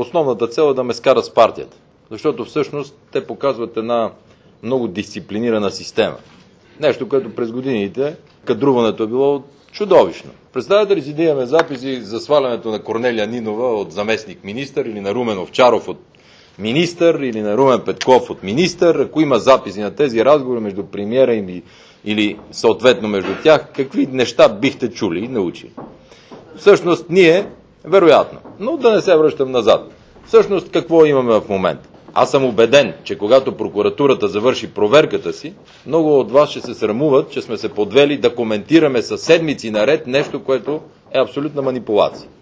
основната цел е да ме скарат с партията. Защото всъщност те показват една много дисциплинирана система. Нещо, което през годините кадруването е било чудовищно. Представете ли си да имаме записи за свалянето на Корнелия Нинова от заместник министър или на Румен Овчаров от министър или на Румен Петков от министър, ако има записи на тези разговори между премиера или съответно между тях, какви неща бихте чули и научили? Всъщност ние, вероятно, но да не се връщам назад. Всъщност какво имаме в момента? Аз съм убеден, че когато прокуратурата завърши проверката си, много от вас ще се срамуват, че сме се подвели да коментираме със седмици наред нещо, което е абсолютна манипулация.